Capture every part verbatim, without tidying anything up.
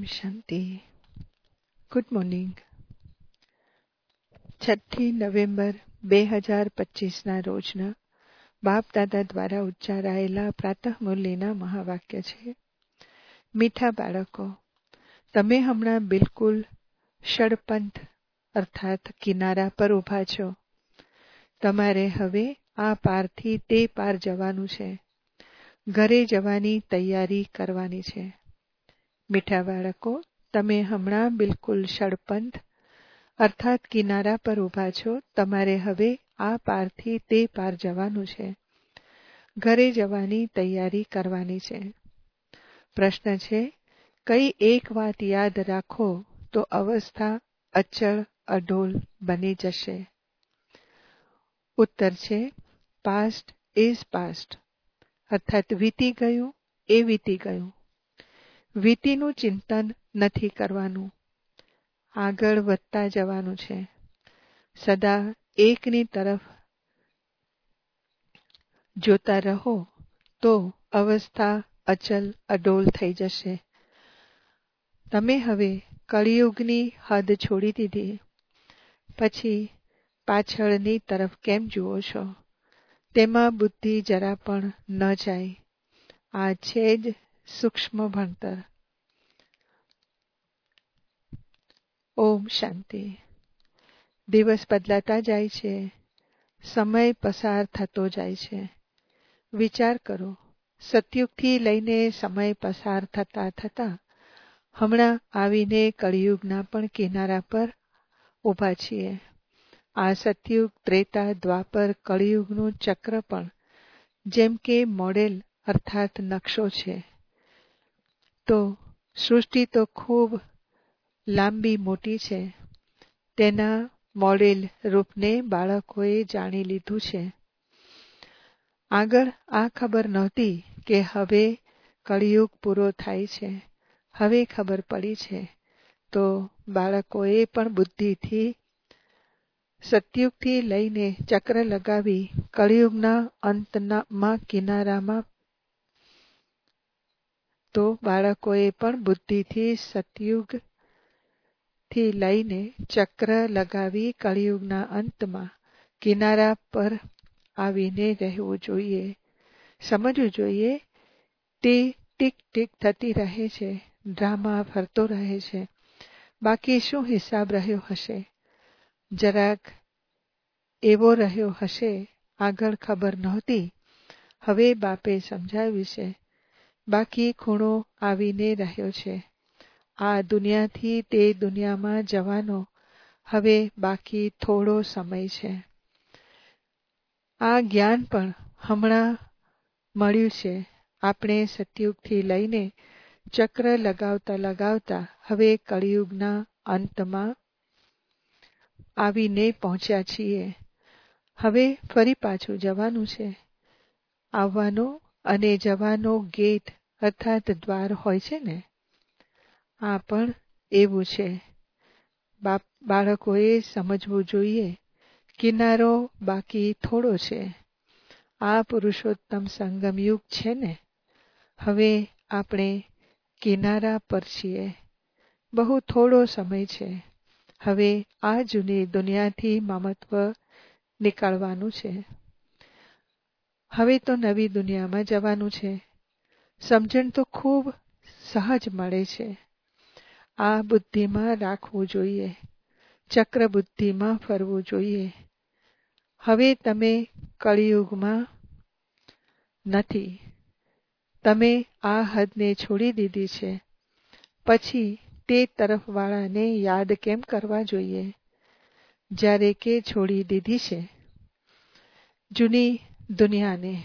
શાંતિ. Good morning. છઠ્ઠી November બે હજાર પચીસના રોજના બાપ દાદા દ્વારા ઉચ્ચારાયેલા પ્રાતઃ મુરલીના મહાવાક્ય છે. મીઠા બાળકો, તમે હમણાં બિલકુલ ષડપંથ અર્થાત કિનારા પર ઊભા છો. તમારે હવે આ પારથી તે પાર જવાનું છે. ઘરે જવાની તૈયારી કરવાની છે. મીઠા બાળકો, તમે હમણાં બિલકુલ ષડપંથ અર્થાત કિનારા પર ઊભા છો. તમારે હવે આ પારથી તે પાર જવાનું છે. ઘરે જવાની તૈયારી કરવાની છે. પ્રશ્ન છે, કઈ એક વાત યાદ રાખો તો અવસ્થા અચળ અડોલ બની જશે? ઉત્તર છે, પાસ્ટ ઇઝ પાસ્ટ અર્થાત વીતી ગયું એ વીતી ગયું. વીતીનું ચિંતન નથી કરવાનું. આગળ વધતા જવાનું છે. સદા એકની તરફ જોતા રહો તો અવસ્થા અચલ અડોલ થઈ જશે. તમે હવે કળિયુગની હદ છોડી દીધી. પછી પાછળની તરફ કેમ જુઓ છો? તેમાં બુદ્ધિ જરા પણ ન જાય. આ છે જ સૂક્ષ્મ ભણતર. ઓમ શાંતિ. દિવસ બદલાતા જાય છે. સમય પસાર થતો જાય છે. વિચાર કરો, સતયુગથી લઈને સમય પસાર થતા થતા હમણાં આવીને કળિયુગના પણ કિનારા પર ઊભા છીએ. આ સતયુગ, ત્રેતા, દ્વાપર, કળિયુગનું ચક્ર પણ જેમ કે મોડેલ અર્થાત નકશો છે. તો સૃષ્ટિ તો ખૂબ લાંબી મોટી છે. તેના મોડેલ રૂપને બાળકોએ જાણી લીધું છે. આગળ આ ખબર નહોતી કે હવે કળિયુગ પૂરો થાય છે. હવે ખબર પડી છે. તો બાળકોએ પણ બુદ્ધિથી સતયુગથી લઈને ચક્ર લગાવી કળિયુગના અંતમાં કિનારામાં તો બાળકોએ પણ બુદ્ધિથી સતયુગથી લઈને ચક્ર લગાવી કળિયુગના અંતમાં કિનારા પર આવીને રહેવું જોઈએ. સમજવું જોઈએ તે ટીક ટીક થતી રહે છે. ડ્રામા ફરતો રહે છે. બાકી શું હિસાબ રહ્યો હશે? જરાક એવો રહ્યો હશે. આગળ ખબર નહોતી. હવે બાપે સમજાવ્યું છે. બાકી ખૂણો આવીને રહ્યો છે. આ દુનિયાથી તે દુનિયામાં જવાનો હવે બાકી થોડો સમય છે. આ જ્ઞાન પણ હમણાં મળ્યું છે. આપણે સતયુગથી લઈને ચક્ર લગાવતા લગાવતા હવે કળિયુગના અંતમાં આવીને પહોંચ્યા છીએ. હવે ફરી પાછું જવાનું છે. આવવાનો અને જવાનો ગેટ અર્થાત દ્વાર હોય છે ને, આ પણ એવું છે. બાળકોએ સમજવું જોઈએ કિનારો બાકી થોડો છે. આ પુરુષોત્તમ સંગમ યુગ છે ને. હવે આપણે કિનારા પર છીએ. બહુ થોડો સમય છે. હવે આ જૂની દુનિયાથી મમત્વ નીકળવાનું છે. હવે તો નવી દુનિયામાં જવાનું છે. સમજણ તો ખૂબ સહજ મળે છે. આ બુદ્ધિમાં રાખવું જોઈએ. ચક્ર બુદ્ધિમાં ફરવું જોઈએ. હવે તમે કળિયુગમાં નથી. તમે આ હદને છોડી દીધી છે. પછી તે તરફવાળાને યાદ કેમ કરવા જોઈએ જ્યારે કે છોડી દીધી છે જૂની દુનિયાને?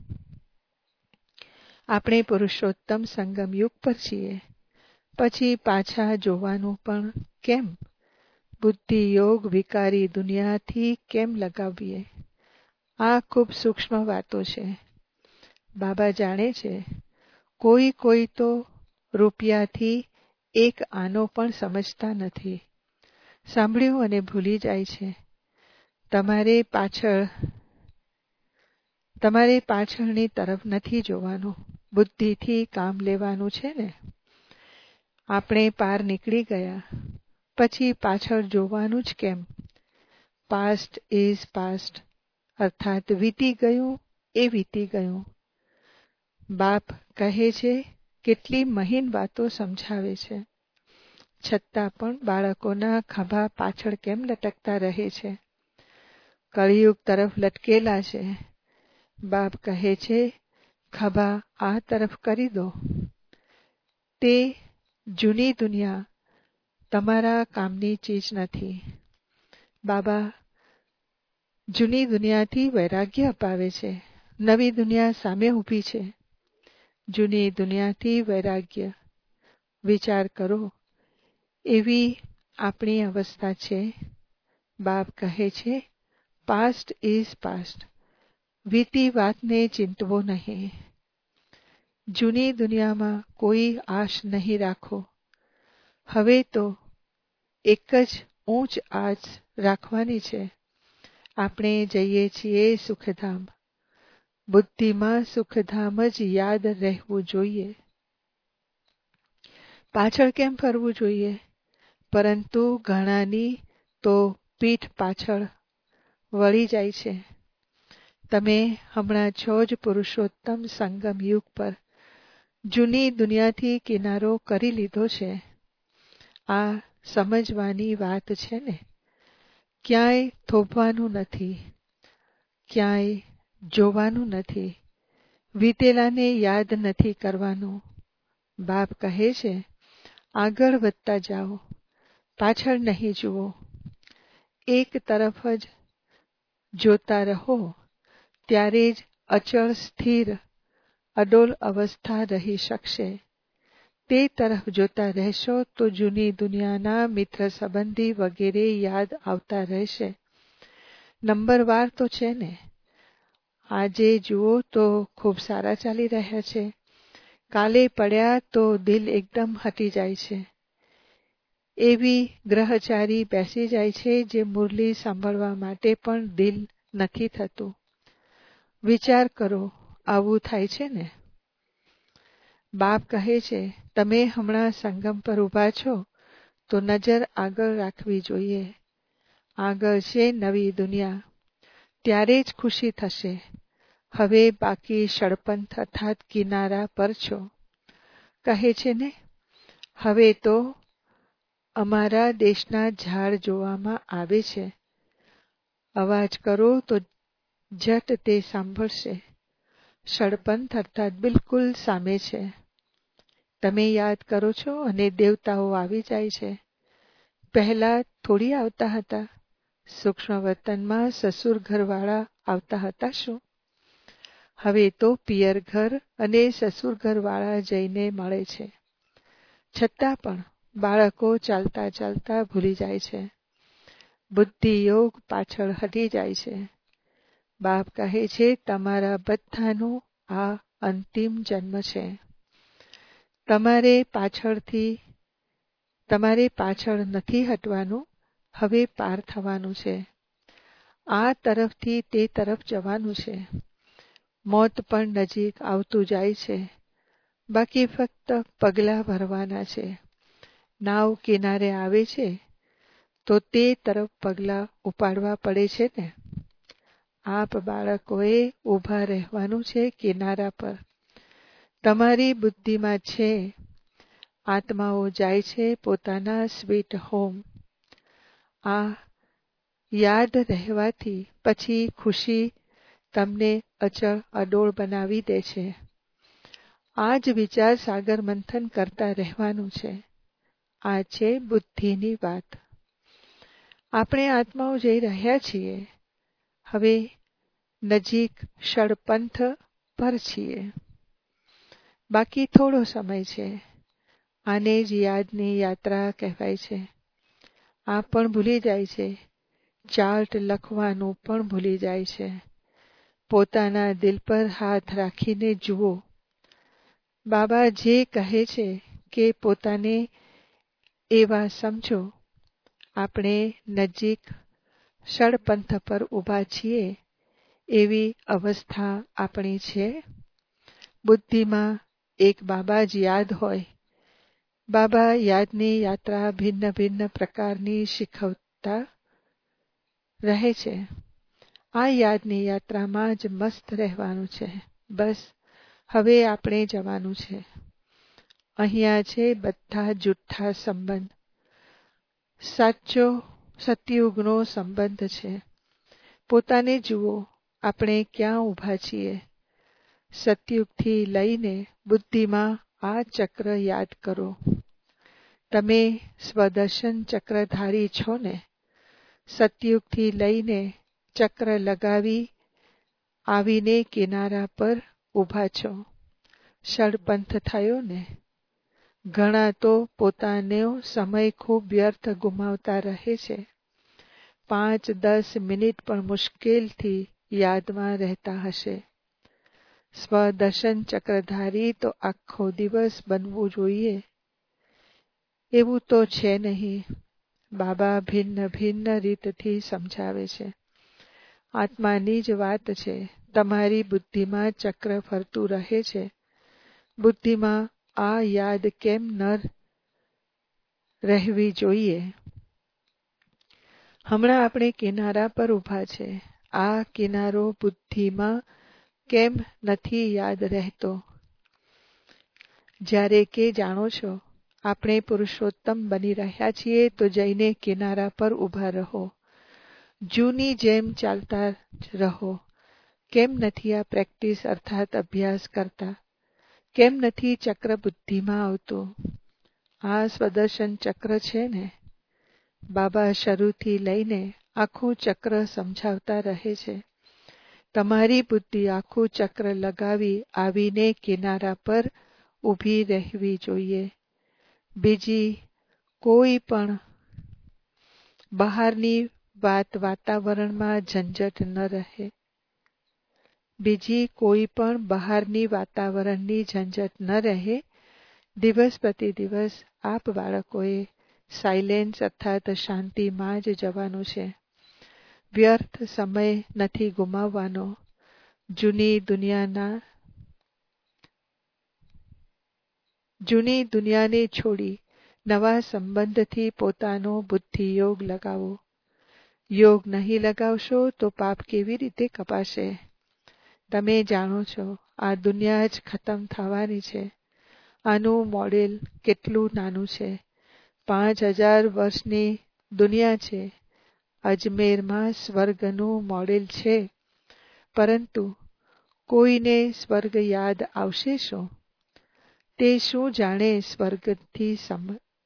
આપણે પુરુષોત્તમ સંગમ યુગ પર છીએ. પછી પાછા જોવાનું પણ કેમ? બુદ્ધિ યોગ વિકારી દુનિયાથી કેમ લગાવીએ? આ ખૂબ સૂક્ષ્મ વાતો છે. બાબા જાણે છે. કોઈ કોઈ તો રૂપિયાથી એક આનો પણ સમજતા નથી. સાંભળ્યું અને ભૂલી જાય છે. તમારે પાછળ તમારે પાછળની તરફ નથી જોવાનું. બુદ્ધિથી કામ લેવાનું છે ને. આપણે પાર નીકળી ગયા, પછી પાછળ જોવાનું જ કેમ? પાસ્ટ ઇઝ પાસ્ટ, અર્થાત વીતી ગયું એ વીતી ગયું. બાપ કહે છે, કેટલી મહીન વાતો સમજાવે છે, છતાં પણ બાળકોના ખભા પાછળ કેમ લટકતા રહે છે? કળિયુગ તરફ લટકેલા છે. બાપ કહે છે, ખભા આ તરફ કરી દો. તે જૂની દુનિયા તમારા કામની ચીજ નથી. બાબા જૂની દુનિયાથી વૈરાગ્ય અપાવે છે. નવી દુનિયા સામે ઊભી છે. જૂની દુનિયાથી વૈરાગ્ય. વિચાર કરો, એવી આપણી અવસ્થા છે. બાપ કહે છે, પાસ્ટ ઇઝ પાસ્ટ, વીતી વાતને ચિંતવો નહીં. જૂની દુનિયામાં કોઈ આશ નહીં રાખો. હવે તો એક જ ઊંચ આશ રાખવાની છે. આપણે જઈએ છીએ સુખધામ. બુદ્ધિમાં સુખધામ જ યાદ રહેવું જોઈએ. પાછળ કેમ ફરવું જોઈએ? પરંતુ ઘણાની તો પીઠ પાછળ વળી જાય છે. તમે હમણાં છો જ પુરુષોત્તમ સંગમ યુગ પર જૂની દુનિયાથી કિનારો કરી લીધો છે. આ સમજવાની વાત છે ને. ક્યાંય થોભવાનું નથી, ક્યાંય જોવાનું નથી, વીતેલાને યાદ નથી કરવાનું. બાપ કહે છે, આગળ વધતા જાઓ, પાછળ નહીં જુઓ. એક તરફ જ જોતા રહો, ત્યારે જ અચળ સ્થિર અડોલ અવસ્થા રહી શકશે. તે તરફ જોતા રહેશો તો જૂની દુનિયાના મિત્ર સંબંધી વગેરે યાદ આવતા રહેશે. નંબરવાર તો છે ને. આજે જુઓ તો ખૂબ સારા ચાલી રહ્યા છે. કાલે પડ્યા તો દિલ એકદમ હટી જાય છે. એવી ગ્રહચારી બેસી જાય છે જે મુરલી સાંભળવા માટે પણ દિલ નથી થતું. વિચાર કરો, આવું થાય છે ને. બાપ કહે છે, તમે હમણાં સંગમ પર ઊભા છો તો નજર આગળ રાખવી જોઈએ. આગળ છે નવી દુનિયા. ત્યારે જ ખુશી થશે. હવે બાકી ષડપંથ અર્થાત કિનારા પર છો. કહે છે ને, હવે તો અમારા દેશના ઝાડ જોવામાં આવે છે. અવાજ કરો તો ઝટ તે સાંભળશે. ષડપંથ અર્થાત બિલકુલ સામે છે. તમે યાદ કરો છો અને દેવતાઓ આવી જાય છે. પહેલા થોડી આવતા હતા. સૂક્ષ્મ વતનમાં સસુર ઘરવાળા આવતા હતા શું? હવે તો પિયર ઘર અને સસુર ઘરવાળા જઈને મળે છે. છતાં પણ બાળકો ચાલતા ચાલતા ભૂલી જાય છે. બુદ્ધિ યોગ પાછળ હટી જાય છે. બાપ કહે છે, તમારા બધાનો આ અંતિમ જન્મ છે. તમારે પાછળથી તમારે પાછળ નથી હટવાનું. હવે પાર થવાનું છે. આ તરફથી તે તરફ જવાનું છે. મોત પણ નજીક આવતું જાય છે. બાકી ફક્ત પગલાં ભરવાના છે. નાવ કિનારે આવે છે તો તે તરફ પગલાં ઉપાડવા પડે છે ને. આપ બાળકોએ ઊભા રહેવાનું છે કિનારા પર. તમારી બુદ્ધિમાં છે. આત્માઓ જાય છે પોતાના સ્વીટ હોમ. આ યાદ રહેવાથી પછી ખુશી તમને અચળ અડોળ બનાવી દે છે. આ જ વિચાર સાગર મંથન કરતા રહેવાનું છે. આ છે બુદ્ધિની વાત. આપણે આત્માઓ જઈ રહ્યા છીએ. હવે નજીક ષડપંથ પર છીએ. બાકી થોડો સમય છે. આને જ યાદની યાત્રા કહેવાય છે. આ પણ ભૂલી જાય છે. ચાર્ટ લખવાનું પણ ભૂલી જાય છે. પોતાના દિલ પર હાથ રાખીને જુઓ. બાબા જે કહે છે કે પોતાને એવા સમજો. આપણે નજીક ષડપંથ પર ઊભા છીએ. એવી અવસ્થા આપણી છે. બુદ્ધિમાં એક બાબા જ યાદ હોય. બાબા યાદની યાત્રા ભિન્ન ભિન્ન પ્રકારની શીખવતા રહે છે. આ યાદની યાત્રામાં જ મસ્ત રહેવાનું છે. બસ હવે આપણે જવાનું છે. અહીંયા છે બધા જૂઠ્ઠા સંબંધ. સાચો સતયુગનો સંબંધ છે. પોતાને જુઓ, આપણે ક્યાં ઊભા છીએ. સતયુગથી લઈને બુદ્ધિમાં આ ચક્ર યાદ કરો. તમે સ્વદર્શન ચક્રધારી છો ને? સતયુગથી લઈને ચક્ર લગાવી આવીને કિનારા પર ઊભા છો. ષડપંથ થયો ને? ઘણા તો પોતાનો સમય ખૂબ વ્યર્થ ગુમાવતા રહે છે. પાંચ દસ મિનિટ પણ મુશ્કેલથી યાદમાં રહેતા હશે. સ્વદર્શન ચક્રધારી તો આખો દિવસ બનવું જોઈએ. એવું તો છે નહીં. બાબા ભિન્ન ભિન્ન રીતથી સમજાવે છે. આત્માની જ વાત છે. તમારી બુદ્ધિમાં ચક્ર ફરતું રહે છે. બુદ્ધિમાં આ યાદ કેમ ન રહેવી જોઈએ? હમણાં આપણે કિનારા પર ઊભા છે. આ કિનારો બુદ્ધિમાં કેમ નથી યાદ રહેતો? જ્યારે કે જાણો છો આપણે પુરુષોત્તમ બની રહ્યા છીએ તો જઈને કિનારા પર ઊભા રહો. જૂની જેમ ચાલતા જ રહો. કેમ નથી આ પ્રેક્ટિસ અર્થાત અભ્યાસ કરતા? કેમ નથી ચક્ર બુદ્ધિમાં આવતું? આ સ્વદર્શન ચક્ર છે ને? બાબા શરૂથી લઈને આખું ચક્ર સમજાવતા રહે છે. તમારી બુદ્ધિ આખું ચક્ર લગાવી આવીને કિનારા પર ઊભી રહેવી જોઈએ. બીજી કોઈ પણ બહારની વાત વાતાવરણમાં ઝંઝટ ન રહે. બીજી કોઈ પણ બહારની વાતાવરણની ઝંઝટ ન રહે. દિવસ પ્રતિ દિવસ આપ બાળકોએ સાયલેન્સ અર્થાત શાંતિમાં જ જવાનું છે. વ્યર્થ સમય નથી ગુમાવવાનો. જૂની દુનિયાના જૂની દુનિયાને છોડી નવા સંબંધથી પોતાનો બુદ્ધિયોગ લગાવો. યોગ નહીં લગાવશો તો પાપ કેવી રીતે કપાશે? તમે જાણો છો આ દુનિયા જ ખતમ થવાની છે. આનું મોડેલ કેટલું નાનું છે. પાંચ હજાર વર્ષની દુનિયા છે. અજમેરમાં સ્વર્ગનું મોડેલ છે. પરંતુ કોઈને સ્વર્ગ યાદ આવશે શું? તે શું જાણે સ્વર્ગથી સમ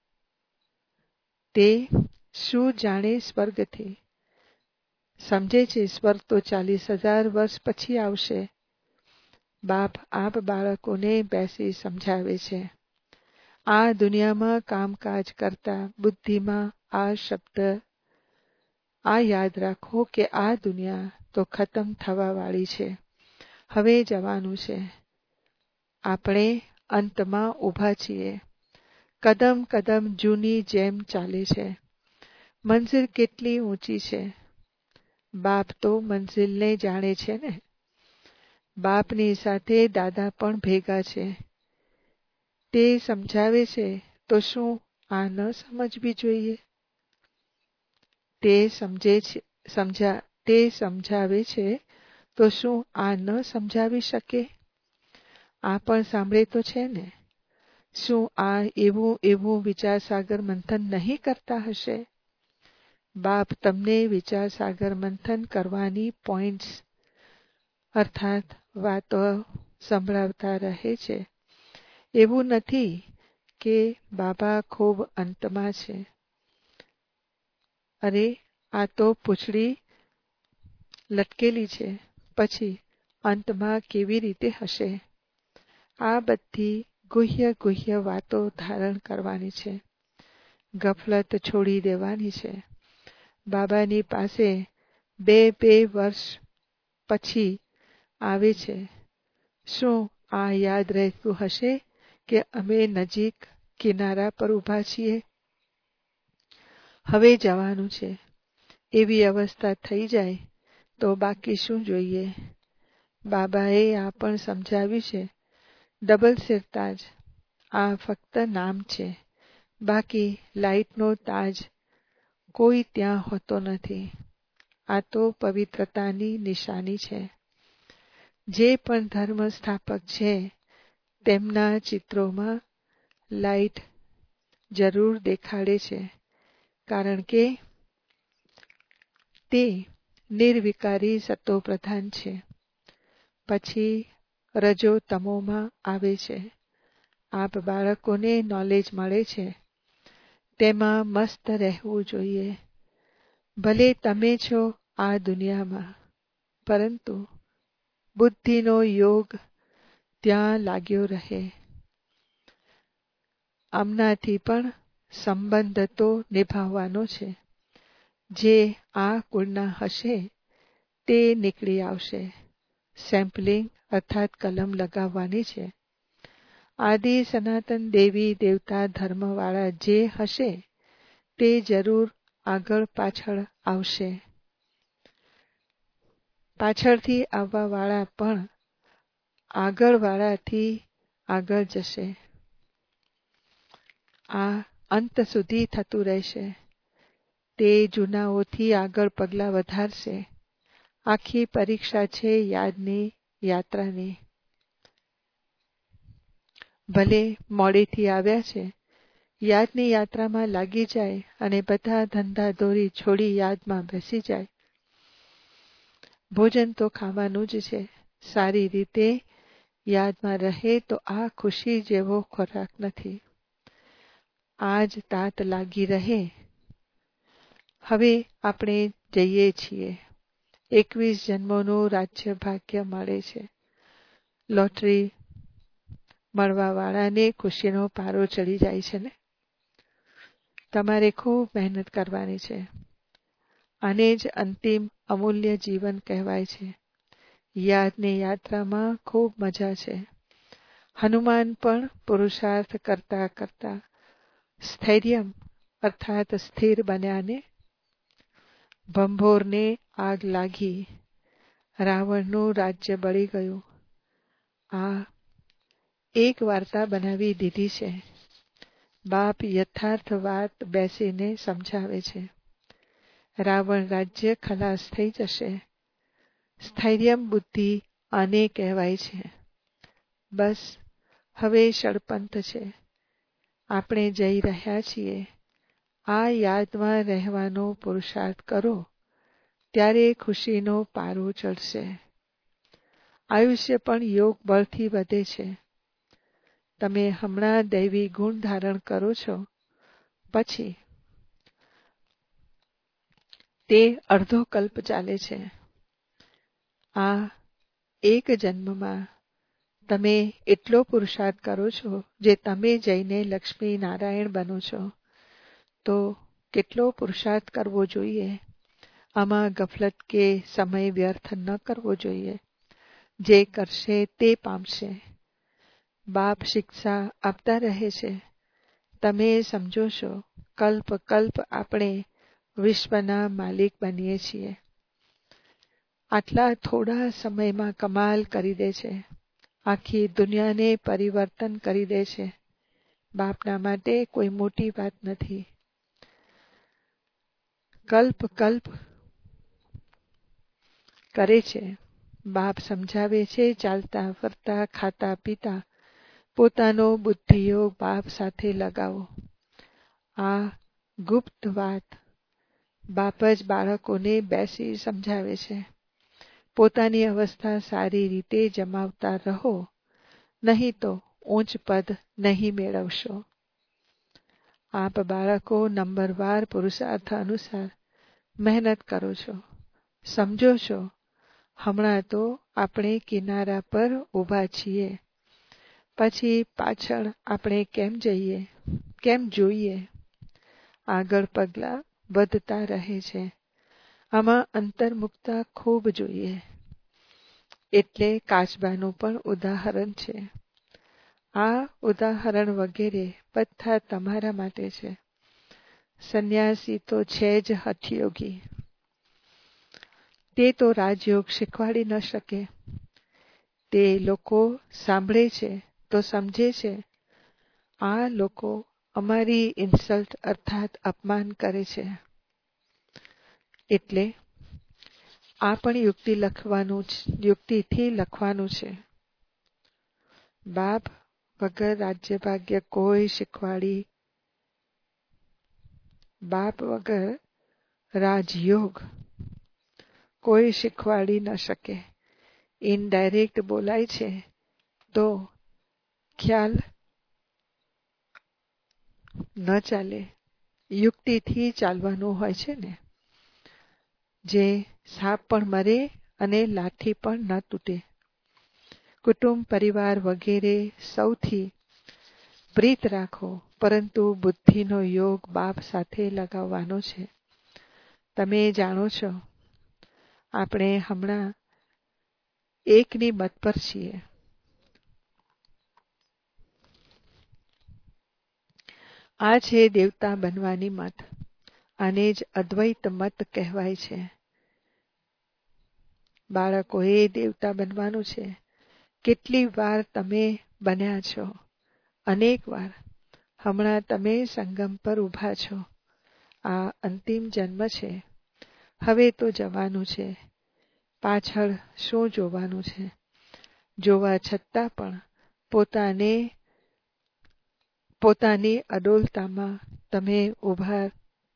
તે શું જાણે સ્વર્ગથી સમજે છે? સ્વર્ગ તો ચાલીસ હજાર વર્ષ પછી આવશે. બાપ આપ બાળકોને બેસી સમજાવે છે. આ દુનિયામાં કામકાજ કરતા બુદ્ધિમાં આ શબ્દ આ યાદ રાખો કે આ દુનિયા તો ખતમ થવા વાળી છે. હવે જવાનું છે. આપણે અંતમાં ઊભા છીએ. કદમ કદમ જૂની જેમ ચાલે છે. મંઝિલ કેટલી ઊંચી છે. બાપ તો મંઝિલને જાણે છે ને. બાપની સાથે દાદા પણ ભેગા છે. તે સમજાવે છે તો શું આ ન સમજવી જોઈએ? તે સમજે છે સમજા તે સમજાવે છે તો શું આ ન સમજાવી શકે? આ પણ સાંભળે તો છે ને. શું આ એવું એવું વિચાર સાગર મંથન નહીં કરતા હશે? બાપ તમને વિચાર સાગર મંથન કરવાની પોઈન્ટ્સ અર્થાત વાતો સંભળાવતા રહે છે. એવું નથી કે બાબા ખૂબ અંતમાં છે. અરે આ તો પૂંછડી લટકેલી છે. પછી અંતમાં કેવી રીતે હશે? આ બધી ગુહ્ય ગુહ્ય વાતો ધારણ કરવાની છે. ગફલત છોડી દેવાની છે. બાબાની પાસે બે બે વર્ષ પછી આવે છે. શું આ યાદ રહેતું હશે કે અમે નજીક કિનારા પર ઊભા છીએ? હવે જવાનું છે. એવી અવસ્થા થઈ જાય તો બાકી શું જોઈએ? બાબાએ આ પણ સમજાવ્યું છે. ડબલ સિરતાજ આ ફક્ત નામ છે. બાકી લાઇટનો તાજ કોઈ ત્યાં હોતો નથી. આ તો પવિત્રતાની નિશાની છે. જે પણ ધર્મ સ્થાપક છે તેમના ચિત્રોમાં લાઇટ જરૂર દેખાડે છે, કારણ કે તે નિર્વિકારી સતોપ્રધાન છે. પછી રજો તમોમાં આવે છે. આપ બાળકોને નોલેજ મળે છે, તેમાં મસ્ત રહેવું જોઈએ. ભલે તમે છો આ દુનિયામાં, પરંતુ બુદ્ધિનો યોગ ત્યાં લાગ્યો રહે. આમનાથી પણ સંબંધ તો નિભાવવાનો છે. જે આ કુળના હશે તે નીકળી આવશે. સેમ્પલિંગ અર્થાત કલમ લગાવવાની છે. આદિ સનાતન દેવી દેવતા ધર્મવાળા જે હશે તે જરૂર આગળ પાછળ આવશે. પાછળથી આવવાવાળા પણ આગળવાળાથી આગળ જશે. આ અંત સુધી થતું રહેશે. તે જૂનાઓથી આગળ પગલાં વધારશે. આખી પરીક્ષા છે યાદની યાત્રાની. ભલે મોડેથી આવ્યા છે, યાદની યાત્રામાં લાગી જાય અને બધા ધંધા દોરી છોડી યાદમાં બેસી જાય. ભોજન તો ખાવાનું જ છે. સારી રીતે યાદમાં રહે તો આ ખુશી જેવો ખોરાક નથી. આજ તાત લાગી રહે. હવે આપણે જઈએ છીએ. એકવીસ જન્મોનું રાજ્ય ભાગ્ય મળે છે. લોટરી મળવાવાળાને ખુશીનો પારો ચડી જાય છે ને. તમારે ખૂબ મહેનત કરવાની છે. આને જ અંતિમ અમૂલ્ય જીવન કહેવાય છે. યાદની યાત્રામાં ખૂબ મજા છે. હનુમાન પણ પુરુષાર્થ કરતા કરતા સ્થૈર્યમ અર્થાત સ્થિર બન્યાને. ભંભોરને આગ લાગી. રાવણનું રાજ્ય બળી ગયું. આ એક વાર્તા બનાવી દીધી છે. બાપ યથાર્થ વાત બેસીને સમજાવે છે. રાવણ રાજ્ય ખલાસ થઈ જશે. સ્થૈર્યમ બુદ્ધિ આને કહેવાય છે. બસ હવે ષડપંથ છે. આપણે જઈ રહ્યા છીએ. આ યાદમાં રહેવાનો પુરુષાર્થ કરો, ત્યારે ખુશીનો પારો ચડશે. આયુષ્ય પણ યોગ બળથી વધે છે. તમે હમણાં દૈવી ગુણ ધારણ કરો છો, પછી તે અડધો કલ્પ ચાલે છે. આ એક જન્મમાં તમે એટલો પુરુષાર્થ કરો છો, જે તમે જઈને લક્ષ્મી નારાયણ બનો છો, તો કેટલો પુરુષાર્થ કરવો જોઈએ. આમાં ગફલત કે સમય વ્યર્થ ન કરવો જોઈએ. જે કરશે તે પામશે. બાપ શિક્ષા આપતા રહે છે. તમે સમજો છો, કલ્પ કલ્પ આપણે વિશ્વના માલિક બનીએ છીએ. આટલા થોડા સમયમાં કમાલ કરી દે છે. આખી દુનિયાને પરિવર્તન કરી દે છે. બાપના માટે કોઈ મોટી વાત નથી. કલ્પ કલ્પ કરે છે. બાપ સમજાવે છે, ચાલતા ફરતા ખાતા પીતા પોતાનો બુદ્ધિયોગ બાપ સાથે લગાવો. આ ગુપ્ત વાત બાપ જ બાળકોને બેસી સમજાવે છે. પોતાની અવસ્થા સારી રીતે જમાવતા રહો, નહીં તો ઊંચ પદ નહીં મેળવશો. આપ બાળકો નંબરવાર પુરુષાર્થ અનુસાર મહેનત કરો છો. સમજો છો, હમણાં તો આપણે કિનારા પર ઊભા છીએ. પછી પાછળ આપણે કેમ જઈએ, કેમ જોઈએ. આગળ પગલાં વધતા રહે છે. આમાં અંતર્મુખતા ખૂબ જોઈએ. એટલે કાચબાનું પણ ઉદાહરણ છે. આ ઉદાહરણ વગેરે બધા તમારા માટે છે. સંન્યાસી તો છે જ હઠયોગી. તે તો રાજયોગ શીખવાડી ન શકે. તે લોકો સાંભળે છે તો સમજે છે, આ લોકો અમારી ઇન્સલ્ટ અર્થાત અપમાન કરે છે. એટલે આ પણ યુક્તિ લખવાનું યુક્તિથી લખવાનું છે. બાપ વગર રાજ્ય ભાગ્ય કોઈ શીખવાડી, બાપ વગર રાજયોગ કોઈ શીખવાડી ન શકે. ઇનડાયરેક્ટ બોલાય છે તો ખ્યાલ ન ચાલે. યુક્તિથી ચાલવાનું હોય છે ને, જે સાપ પણ મરે અને લાઠી પણ ન તૂટે. કુટુંબ પરિવાર વગેરે સૌથી પ્રીત રાખો, પરંતુ બુદ્ધિનો યોગ બાપ સાથે લગાવવાનો છે. તમે જાણો છો, આપણે હમણાં એકની મત પર છીએ. આ છે દેવતા બનવાની મત. આને જ અદ્વૈત મત કહેવાય છે. બાળકોએ દેવતા બનવાનું છે. કેટલી વાર તમે બન્યા છો? અનેક વાર. હમણાં તમે સંગમ પર ઊભા છો. આ અંતિમ જન્મ છે. હવે તો જવાનું છે. પાછળ શું જોવાનું છે? જોવા છતાં પણ પોતાને પોતાની અડોલતામાં તમે ઊભા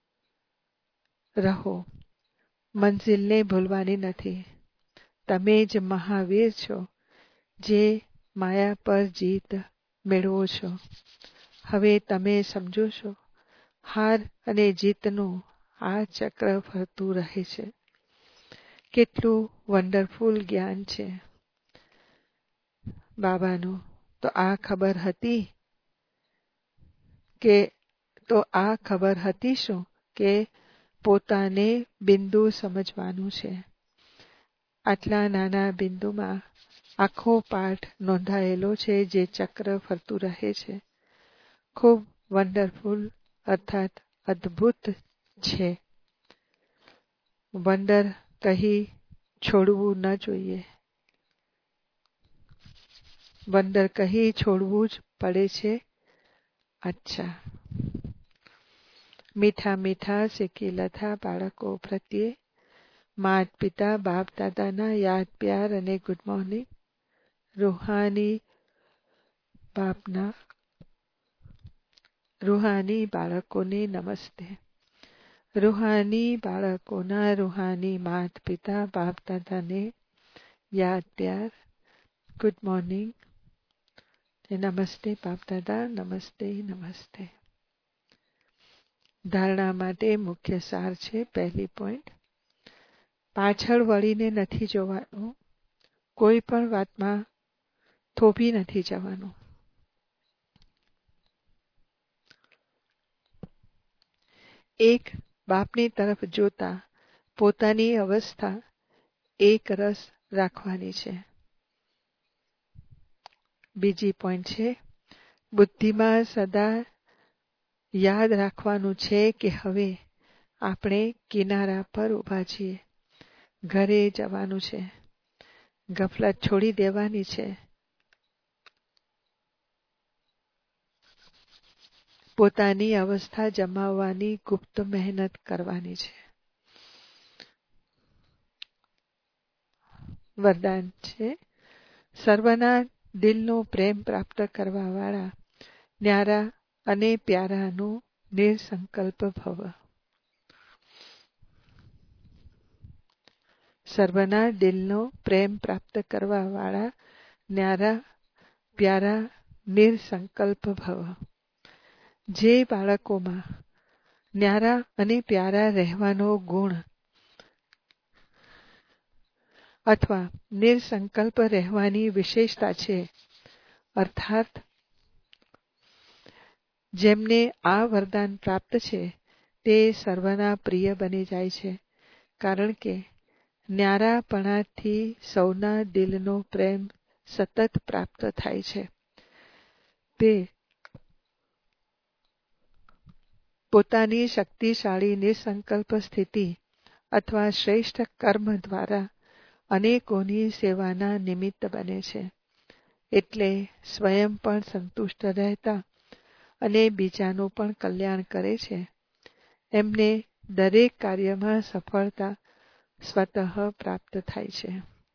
રહો. મંજિલને ભૂલવાની નથી. તમે જ મહાવીર છો, જે માયા પર જીત મેળવો છો. હવે તમે સમજો છો, હાર અને જીતનું આ ચક્ર ફરતું રહે છે. કેટલું વન્ડરફુલ જ્ઞાન છે બાબાનું. તો આ ખબર હતી કે તો આ ખબર હતી શું કે પોતાને બિંદુ સમજવાનું છે. આટલા નાના બિંદુમાં આખો પાઠ નોંધાયેલો છે, જે ચક્ર ફરતું રહે છે. ખૂબ વન્ડરફુલ અર્થાત અદ્ભુત છે. વંડર કહી છોડવું ન જોઈએ. વંડર કહી છોડવું જ પડે છે. અચ્છા, મીઠા મીઠા શીખેલા થા બાળકો પ્રત્યે માત પિતા બાપ દાદાના યાદ પ્યાર અને ગુડ મોર્નિંગ. રૂહાની બાપના રૂહાની બાળકોને નમસ્તે. રૂહાની બાળકોના રૂહાની માત પિતા બાપ દાદાને યાદ પ્યાર, ગુડ મોર્નિંગ, નમસ્તે બાપ દાદા, નમસ્તે નમસ્તે. ધારણા માટે મુખ્ય સાર છે. પહેલી પોઈન્ટ, પાછળ વળીને નથી જોવાનું. કોઈ પણ વાતમાં થોભી નથી જવાનું. એક બાપની તરફ જોતા પોતાની અવસ્થા એક રસ રાખવાની છે. બીજી પોઈન્ટ છે, બુદ્ધિમાં સદા યાદ રાખવાનું છે કે હવે આપણે કિનારા પર ઊભા છીએ. ઘરે જવાનું છે. ગફલત છોડી દેવાની છે. પોતાની અવસ્થા જમાવવાની ગુપ્ત મહેનત કરવાની છે. વરદાન છે, સર્વના દિલનો પ્રેમ પ્રાપ્ત કરવા વાળા ન્યારા અને પ્યારાનું નિર્સંકલ્પ ભવ. સર્વના દિલનો પ્રેમ પ્રાપ્ત કરવા વાળા ન્યારા પ્યારા નિર્સંકલ્પ ભવ. જે બાળકોમાં ન્યારા અને પ્યારા રહેવાનો ગુણ અથવા નિર્સંકલ્પ રહેવાની વિશેષતા છે, અર્થાત જેમને આ વરદાન પ્રાપ્ત છે, તે સર્વના પ્રિય બની જાય છે. કારણ કે ન્યારાપણાથી સૌના દિલનો પ્રેમ સતત પ્રાપ્ત થાય છે. તે પોતાની શક્તિશાળી નિસંકલ્પ સ્થિતિ અથવા શ્રેષ્ઠ કર્મ દ્વારા અનેકોની સેવાના નિમિત્ત બને છે. એટલે સ્વયં પણ સંતુષ્ટ રહેતા અને બીજાનું પણ કલ્યાણ કરે છે, એમને દરેક કાર્યમાં સફળતા સ્વતઃ પ્રાપ્ત થાય છે.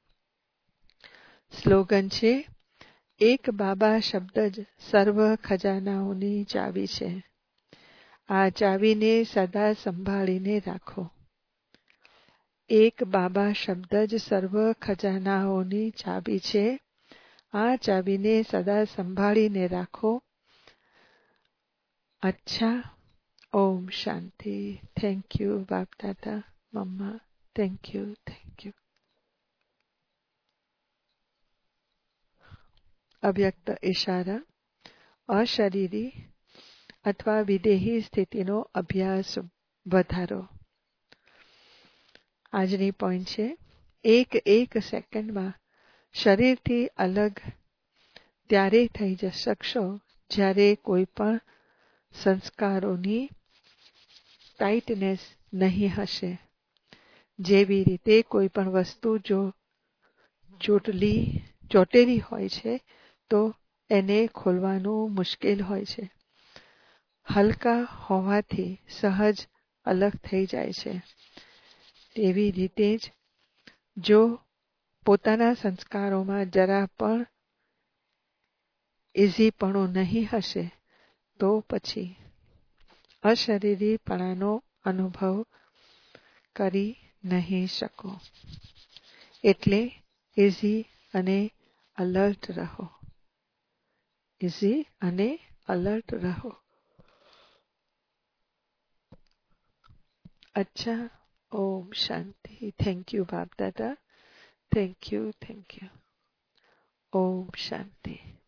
સ્લોગન છે, એક બાબા શબ્દ જ સર્વ ખજાનાઓની ચાવી છે. આ ચાવીને સદા સંભાળીને રાખો. એક બાબા શબ્દ જ સર્વ ખજાનાઓની ચાવી છે. આ ચાવીને સદા સંભાળીને રાખો. અચ્છા. ઓમ શાંતિ. થેન્ક યુ બાપ દાદા, મમ્મા. Thank you, thank you. અવ્યક્ત ઇશારા. અશરીરી અથવા વિદેહી સ્થિતિનો અભ્યાસ વધારો. આજની પોઈન્ટ છે, એક એક સેકન્ડમાં શરીરથી અલગ ત્યારે થઈ શકશો જ્યારે કોઈ પણ સંસ્કારોની ટાઇટનેસ નહીં હશે. જેવી રીતે કોઈ પણ વસ્તુ જો ચોટલી ચોટેલી હોય છે તો એને ખોલવાનું મુશ્કેલ હોય છે. હલકા હોવાથી સહજ અલગ થઈ જાય છે. તેવી રીતે જ જો પોતાના સંસ્કારોમાં જરા પણ ઇઝીપણું નહીં હશે તો પછી અશરીરીપણાનો અનુભવ કરી નહીં શકો. એટલે ઇઝી અને અલર્ટ રહો. ઇઝી અને અલર્ટ રહો. અચ્છા. ઓમ શાંતિ. Thank you Bap Dada. Thank you, thank you. ઓમ શાંતિ.